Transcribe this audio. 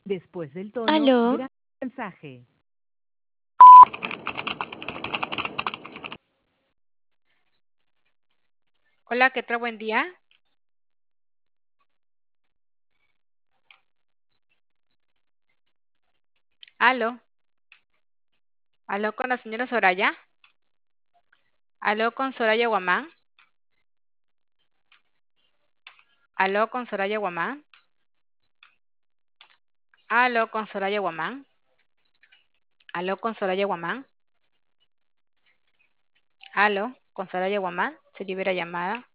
Después del tono, Aló, graba el mensaje. Hola, ¿qué tal? Buen día. Aló, aló con la señora Soraya. Aló con Soraya Guamán. Aló con Soraya Guamán. Aló con Soraya Guamán. Aló con Soraya Guamán. Aló con Soraya Guamán. Se libera llamada.